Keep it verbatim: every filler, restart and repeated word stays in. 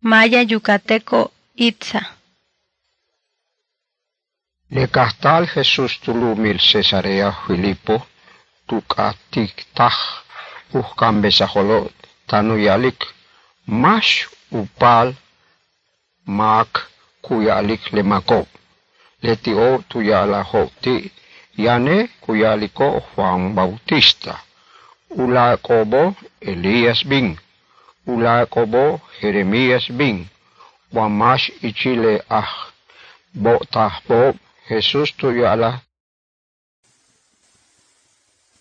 Maya yucateco itza. Lecastal Jesús tulumil Cesarea Filipo, tucatictaj, buscan besajolo, tanuyalik, mash upal, mak, kuyalik lemaco, letio tuyala hoti, yane kuyaliko Juan Bautista, ulacobo Elías bin, ulacobo Jeremías bin, Juan mash ichile ah, bo tahbo, Jesús tuyala